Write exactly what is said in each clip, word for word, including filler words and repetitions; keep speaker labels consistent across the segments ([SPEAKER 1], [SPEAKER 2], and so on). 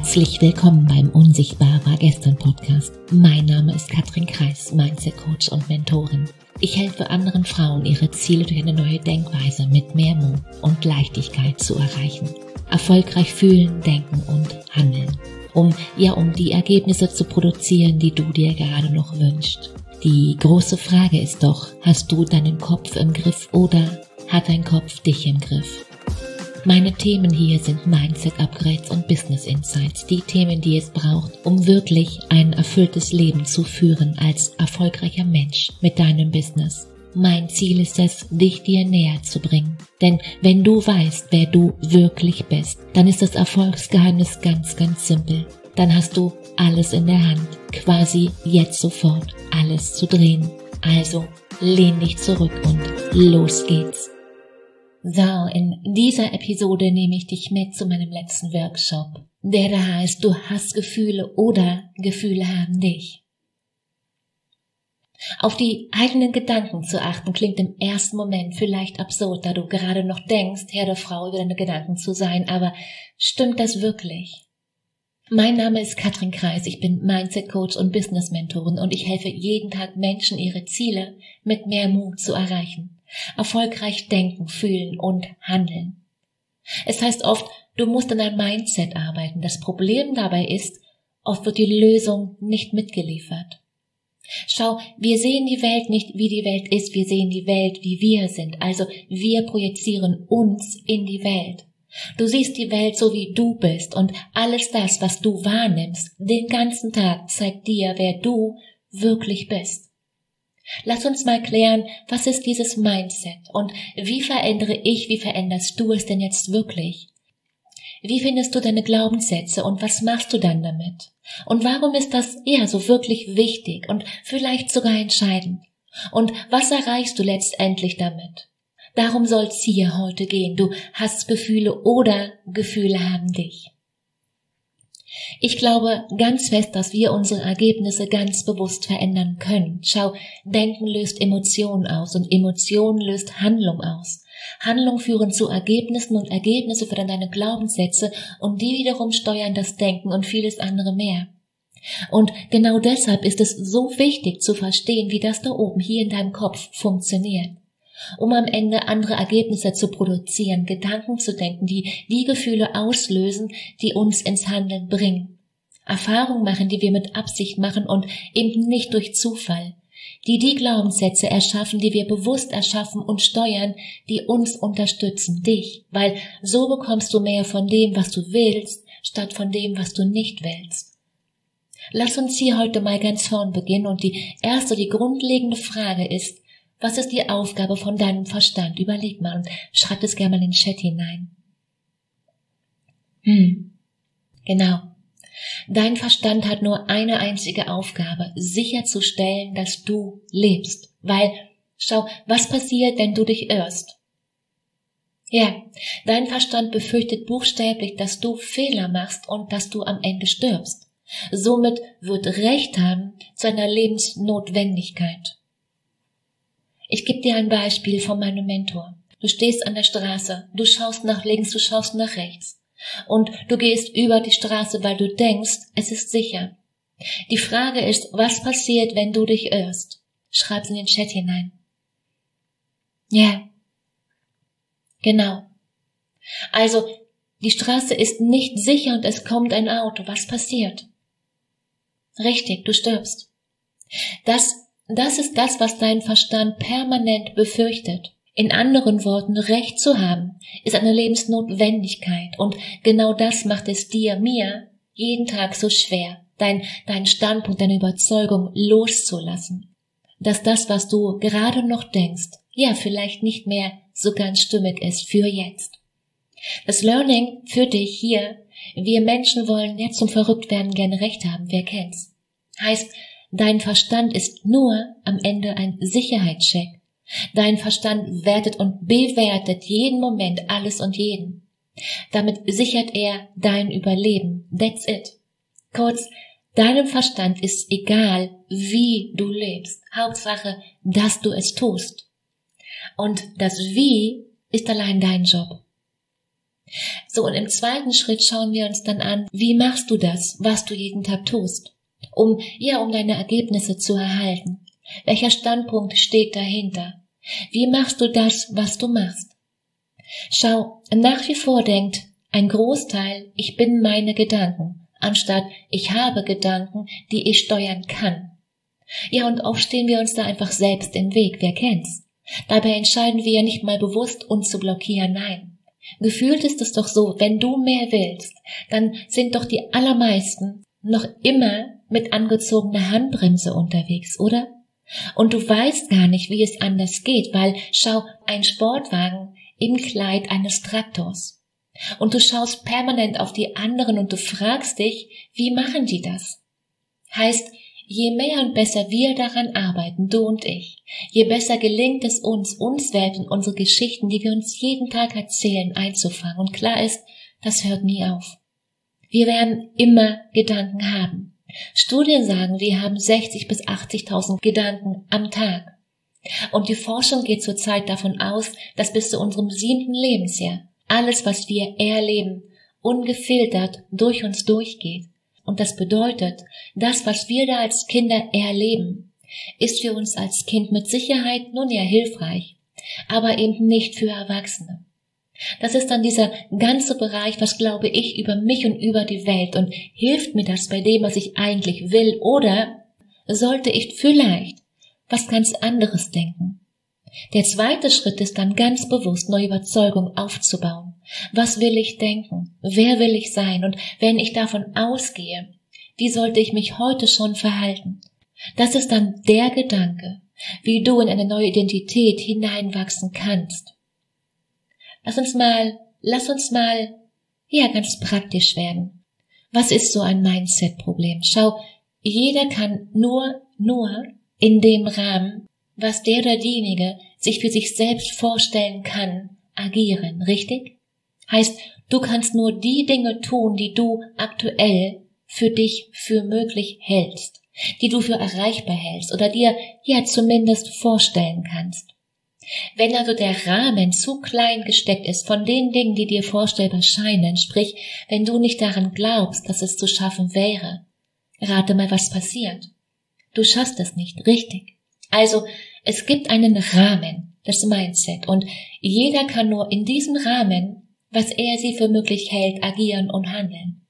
[SPEAKER 1] Herzlich willkommen beim Unsichtbar war gestern Podcast. Mein Name ist Katrin Kreis, Mindset Coach und Mentorin. Ich helfe anderen Frauen, ihre Ziele durch eine neue Denkweise mit mehr Mut und Leichtigkeit zu erreichen. Erfolgreich fühlen, denken und handeln. Um, ja, um die Ergebnisse zu produzieren, die du dir gerade noch wünschst. Die große Frage ist doch, hast du deinen Kopf im Griff oder hat dein Kopf dich im Griff? Meine Themen hier sind Mindset-Upgrades und Business-Insights, die Themen, die es braucht, um wirklich ein erfülltes Leben zu führen als erfolgreicher Mensch mit deinem Business. Mein Ziel ist es, dich dir näher zu bringen. Denn wenn du weißt, wer du wirklich bist, dann ist das Erfolgsgeheimnis ganz, ganz simpel. Dann hast du alles in der Hand, quasi jetzt sofort alles zu drehen. Also lehn dich zurück und los geht's. So, in dieser Episode nehme ich dich mit zu meinem letzten Workshop, der da heißt, du hast Gefühle oder Gefühle haben dich. Auf die eigenen Gedanken zu achten klingt im ersten Moment vielleicht absurd, da du gerade noch denkst, Herr der Frau über deine Gedanken zu sein, aber stimmt das wirklich? Mein Name ist Katrin Kreis, ich bin Mindset Coach und Business Mentorin und ich helfe jeden Tag Menschen, ihre Ziele mit mehr Mut zu erreichen. Erfolgreich denken, fühlen und handeln. Es heißt oft, du musst an deinem Mindset arbeiten. Das Problem dabei ist, oft wird die Lösung nicht mitgeliefert. Schau, wir sehen die Welt nicht, wie die Welt ist, wir sehen die Welt, wie wir sind. Also wir projizieren uns in die Welt. Du siehst die Welt so, wie du bist und alles das, was du wahrnimmst, den ganzen Tag zeigt dir, wer du wirklich bist. Lass uns mal klären, was ist dieses Mindset und wie verändere ich, wie veränderst du es denn jetzt wirklich? Wie findest du deine Glaubenssätze und was machst du dann damit? Und warum ist das eher so wirklich wichtig und vielleicht sogar entscheidend? Und was erreichst du letztendlich damit? Darum soll es hier heute gehen. Du hast Gefühle oder Gefühle haben dich. Ich glaube ganz fest, dass wir unsere Ergebnisse ganz bewusst verändern können. Schau, Denken löst Emotionen aus und Emotionen löst Handlung aus. Handlung führen zu Ergebnissen und Ergebnisse fördern deine Glaubenssätze und die wiederum steuern das Denken und vieles andere mehr. Und genau deshalb ist es so wichtig zu verstehen, wie das da oben hier in deinem Kopf funktioniert. Um am Ende andere Ergebnisse zu produzieren, Gedanken zu denken, die die Gefühle auslösen, die uns ins Handeln bringen. Erfahrungen machen, die wir mit Absicht machen und eben nicht durch Zufall. Die die Glaubenssätze erschaffen, die wir bewusst erschaffen und steuern, die uns unterstützen, dich. Weil so bekommst du mehr von dem, was du willst, statt von dem, was du nicht willst. Lass uns hier heute mal ganz vorn beginnen und die erste, die grundlegende Frage ist, was ist die Aufgabe von deinem Verstand? Überleg mal und schreib es gerne mal in den Chat hinein. Hm, genau. Dein Verstand hat nur eine einzige Aufgabe, sicherzustellen, dass du lebst. Weil, schau, was passiert, wenn du dich irrst? Ja, dein Verstand befürchtet buchstäblich, dass du Fehler machst und dass du am Ende stirbst. Somit wird Recht haben zu einer Lebensnotwendigkeit. Ich gebe dir ein Beispiel von meinem Mentor. Du stehst an der Straße, du schaust nach links, du schaust nach rechts und du gehst über die Straße, weil du denkst, es ist sicher. Die Frage ist, was passiert, wenn du dich irrst? Schreib's in den Chat hinein. Ja, genau. Also, die Straße ist nicht sicher und es kommt ein Auto. Was passiert? Richtig, du stirbst. Das Das ist das, was dein Verstand permanent befürchtet. In anderen Worten, Recht zu haben, ist eine Lebensnotwendigkeit. Und genau das macht es dir, mir, jeden Tag so schwer, dein, dein Standpunkt, deine Überzeugung loszulassen. Dass das, was du gerade noch denkst, ja, vielleicht nicht mehr so ganz stimmig ist für jetzt. Das Learning für dich hier, wir Menschen wollen ja zum Verrücktwerden gerne Recht haben, wer kennt's? Heißt, dein Verstand ist nur am Ende ein Sicherheitscheck. Dein Verstand wertet und bewertet jeden Moment alles und jeden. Damit sichert er dein Überleben. That's it. Kurz, deinem Verstand ist egal, wie du lebst. Hauptsache, dass du es tust. Und das Wie ist allein dein Job. So, und im zweiten Schritt schauen wir uns dann an, wie machst du das, was du jeden Tag tust, um, ja, um deine Ergebnisse zu erhalten. Welcher Standpunkt steht dahinter? Wie machst du das, was du machst? Schau, nach wie vor denkt ein Großteil, ich bin meine Gedanken, anstatt ich habe Gedanken, die ich steuern kann. Ja, und oft stehen wir uns da einfach selbst im Weg, wer kennt's? Dabei entscheiden wir ja nicht mal bewusst, uns zu blockieren, nein. Gefühlt ist es doch so, wenn du mehr willst, dann sind doch die allermeisten noch immer mit angezogener Handbremse unterwegs, oder? Und du weißt gar nicht, wie es anders geht, weil, schau, ein Sportwagen im Kleid eines Traktors. Und du schaust permanent auf die anderen und du fragst dich, wie machen die das? Heißt, je mehr und besser wir daran arbeiten, du und ich, je besser gelingt es uns, uns selbst und unsere Geschichten, die wir uns jeden Tag erzählen, einzufangen. Und klar ist, das hört nie auf. Wir werden immer Gedanken haben. Studien sagen, wir haben sechzig bis achtzigtausend Gedanken am Tag. Und die Forschung geht zurzeit davon aus, dass bis zu unserem siebten Lebensjahr alles, was wir erleben, ungefiltert durch uns durchgeht. Und das bedeutet, das, was wir da als Kinder erleben, ist für uns als Kind mit Sicherheit nun ja hilfreich, aber eben nicht für Erwachsene. Das ist dann dieser ganze Bereich, was glaube ich über mich und über die Welt, und hilft mir das bei dem, was ich eigentlich will, oder sollte ich vielleicht was ganz anderes denken? Der zweite Schritt ist dann ganz bewusst, neue Überzeugungen aufzubauen. Was will ich denken? Wer will ich sein? Und wenn ich davon ausgehe, wie sollte ich mich heute schon verhalten? Das ist dann der Gedanke, wie du in eine neue Identität hineinwachsen kannst. Lass uns mal, lass uns mal, ja, ganz praktisch werden. Was ist so ein Mindset-Problem? Schau, jeder kann nur, nur in dem Rahmen, was der oder diejenige sich für sich selbst vorstellen kann, agieren, richtig? Heißt, du kannst nur die Dinge tun, die du aktuell für dich für möglich hältst, die du für erreichbar hältst oder dir ja zumindest vorstellen kannst. Wenn also der Rahmen zu klein gesteckt ist von den Dingen, die dir vorstellbar scheinen, sprich, wenn du nicht daran glaubst, dass es zu schaffen wäre, rate mal, was passiert. Du schaffst es nicht, richtig? Also, es gibt einen Rahmen, das Mindset, und jeder kann nur in diesem Rahmen, was er sie für möglich hält, agieren und handeln.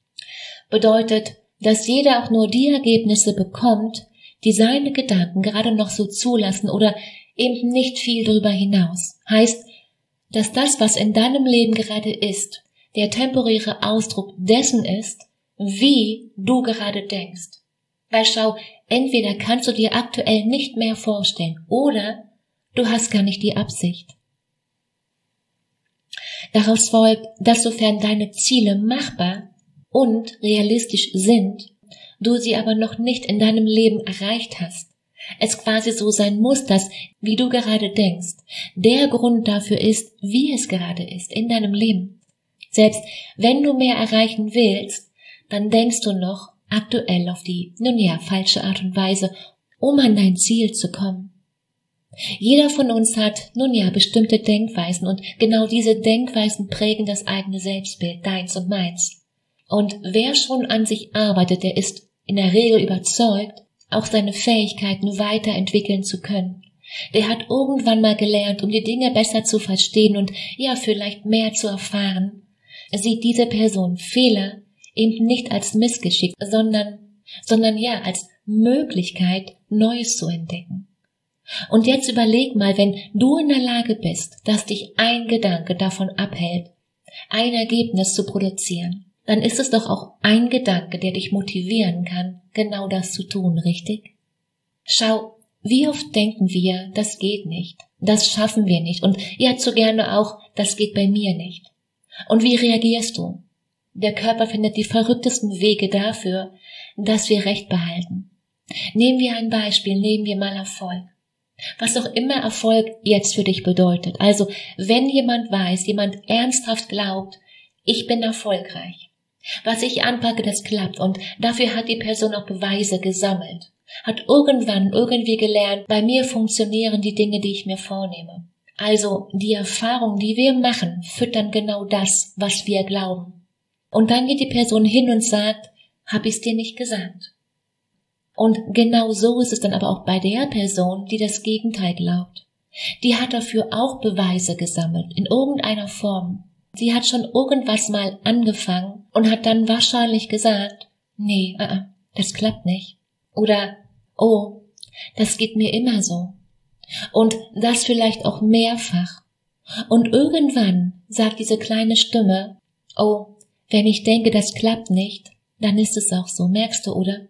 [SPEAKER 1] Bedeutet, dass jeder auch nur die Ergebnisse bekommt, die seine Gedanken gerade noch so zulassen oder eben nicht viel darüber hinaus. Heißt, dass das, was in deinem Leben gerade ist, der temporäre Ausdruck dessen ist, wie du gerade denkst. Weil schau, entweder kannst du dir aktuell nicht mehr vorstellen oder du hast gar nicht die Absicht. Daraus folgt, dass sofern deine Ziele machbar und realistisch sind, du sie aber noch nicht in deinem Leben erreicht hast, es quasi so sein muss, dass, wie du gerade denkst, der Grund dafür ist, wie es gerade ist in deinem Leben. Selbst wenn du mehr erreichen willst, dann denkst du noch aktuell auf die, nun ja, falsche Art und Weise, um an dein Ziel zu kommen. Jeder von uns hat, nun ja, bestimmte Denkweisen, und genau diese Denkweisen prägen das eigene Selbstbild, deins und meins. Und wer schon an sich arbeitet, der ist in der Regel überzeugt, auch seine Fähigkeiten weiterentwickeln zu können. Der hat irgendwann mal gelernt, um die Dinge besser zu verstehen und ja, vielleicht mehr zu erfahren, sieht diese Person Fehler eben nicht als Missgeschick, sondern, sondern ja, als Möglichkeit, Neues zu entdecken. Und jetzt überleg mal, wenn du in der Lage bist, dass dich ein Gedanke davon abhält, ein Ergebnis zu produzieren, dann ist es doch auch ein Gedanke, der dich motivieren kann, genau das zu tun, richtig? Schau, wie oft denken wir, das geht nicht, das schaffen wir nicht, und ja, zu gerne auch, das geht bei mir nicht. Und wie reagierst du? Der Körper findet die verrücktesten Wege dafür, dass wir Recht behalten. Nehmen wir ein Beispiel, nehmen wir mal Erfolg. Was auch immer Erfolg jetzt für dich bedeutet. Also, wenn jemand weiß, jemand ernsthaft glaubt, ich bin erfolgreich. Was ich anpacke, das klappt, und dafür hat die Person auch Beweise gesammelt. Hat irgendwann irgendwie gelernt, bei mir funktionieren die Dinge, die ich mir vornehme. Also die Erfahrungen, die wir machen, füttern genau das, was wir glauben. Und dann geht die Person hin und sagt, hab ich's dir nicht gesagt? Und genau so ist es dann aber auch bei der Person, die das Gegenteil glaubt. Die hat dafür auch Beweise gesammelt, in irgendeiner Form. Sie hat schon irgendwas mal angefangen und hat dann wahrscheinlich gesagt, nee, uh -uh, das klappt nicht. Oder, oh, das geht mir immer so. Und das vielleicht auch mehrfach. Und irgendwann sagt diese kleine Stimme, oh, wenn ich denke, das klappt nicht, dann ist es auch so, merkst du, oder?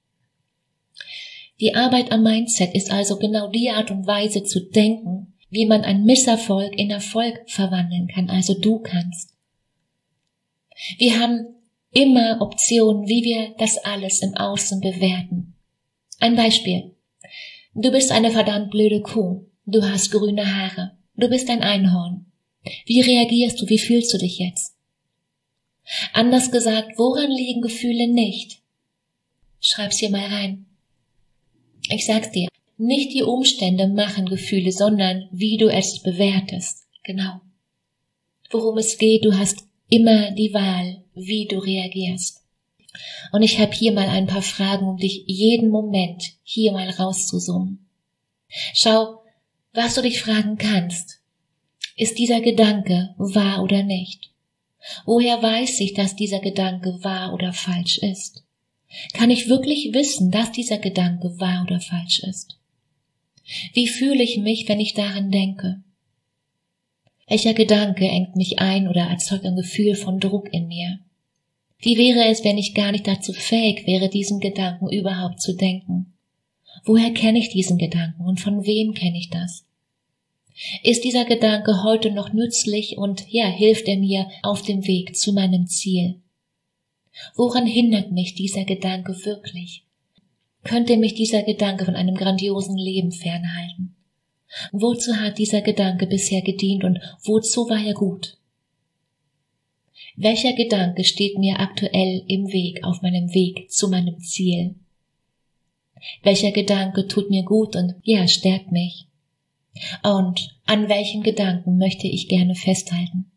[SPEAKER 1] Die Arbeit am Mindset ist also genau die Art und Weise zu denken, wie man einen Misserfolg in Erfolg verwandeln kann, also du kannst. Wir haben immer Optionen, wie wir das alles im Außen bewerten. Ein Beispiel. Du bist eine verdammt blöde Kuh. Du hast grüne Haare. Du bist ein Einhorn. Wie reagierst du? Wie fühlst du dich jetzt? Anders gesagt, woran liegen Gefühle nicht? Schreib's hier mal rein. Ich sag's dir, nicht die Umstände machen Gefühle, sondern wie du es bewertest. Genau. Worum es geht, du hast immer die Wahl, wie du reagierst. Und ich habe hier mal ein paar Fragen, um dich jeden Moment hier mal rauszuzoomen. Schau, was du dich fragen kannst. Ist dieser Gedanke wahr oder nicht? Woher weiß ich, dass dieser Gedanke wahr oder falsch ist? Kann ich wirklich wissen, dass dieser Gedanke wahr oder falsch ist? Wie fühle ich mich, wenn ich daran denke? Welcher Gedanke engt mich ein oder erzeugt ein Gefühl von Druck in mir? Wie wäre es, wenn ich gar nicht dazu fähig wäre, diesen Gedanken überhaupt zu denken? Woher kenne ich diesen Gedanken und von wem kenne ich das? Ist dieser Gedanke heute noch nützlich und ja, hilft er mir auf dem Weg zu meinem Ziel? Woran hindert mich dieser Gedanke wirklich? Könnte mich dieser Gedanke von einem grandiosen Leben fernhalten? Wozu hat dieser Gedanke bisher gedient und wozu war er gut? Welcher Gedanke steht mir aktuell im Weg, auf meinem Weg zu meinem Ziel? Welcher Gedanke tut mir gut und ja, stärkt mich? Und an welchen Gedanken möchte ich gerne festhalten?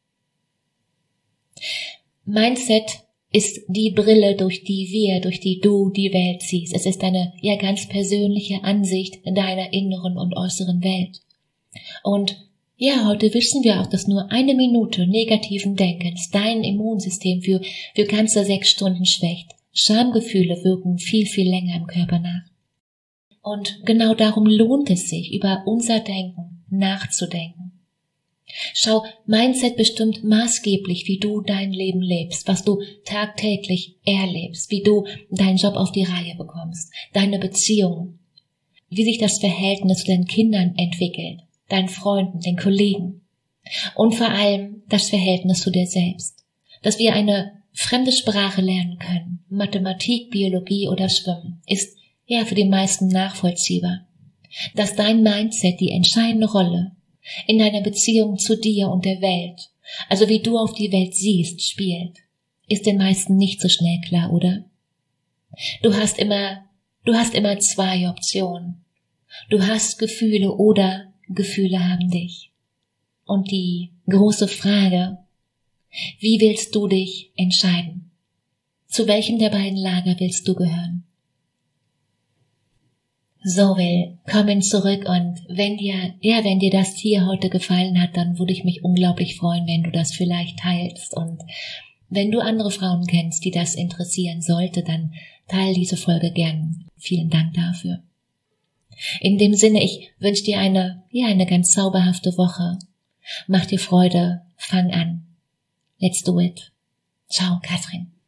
[SPEAKER 1] Mindset ist die Brille, durch die wir, durch die du die Welt siehst. Es ist eine ja ganz persönliche Ansicht deiner inneren und äußeren Welt. Und ja, heute wissen wir auch, dass nur eine Minute negativen Denkens dein Immunsystem für, für ganze sechs Stunden schwächt. Schamgefühle wirken viel, viel länger im Körper nach. Und genau darum lohnt es sich, über unser Denken nachzudenken. Schau, Mindset bestimmt maßgeblich, wie du dein Leben lebst, was du tagtäglich erlebst, wie du deinen Job auf die Reihe bekommst, deine Beziehungen, wie sich das Verhältnis zu deinen Kindern entwickelt, deinen Freunden, den Kollegen und vor allem das Verhältnis zu dir selbst. Dass wir eine fremde Sprache lernen können, Mathematik, Biologie oder Schwimmen, ist ja für die meisten nachvollziehbar. Dass dein Mindset die entscheidende Rolle in deiner Beziehung zu dir und der Welt, also wie du auf die Welt siehst, spielt, ist den meisten nicht so schnell klar, oder? Du hast immer, du hast immer zwei Optionen. Du hast Gefühle oder Gefühle haben dich. Und die große Frage, wie willst du dich entscheiden? Zu welchem der beiden Lager willst du gehören? So, Will, kommen zurück und wenn dir, ja, wenn dir das hier heute gefallen hat, dann würde ich mich unglaublich freuen, wenn du das vielleicht teilst und wenn du andere Frauen kennst, die das interessieren sollte, dann teile diese Folge gern. Vielen Dank dafür. In dem Sinne, ich wünsche dir eine, ja, eine ganz zauberhafte Woche. Mach dir Freude, fang an. Let's do it. Ciao, Katrin.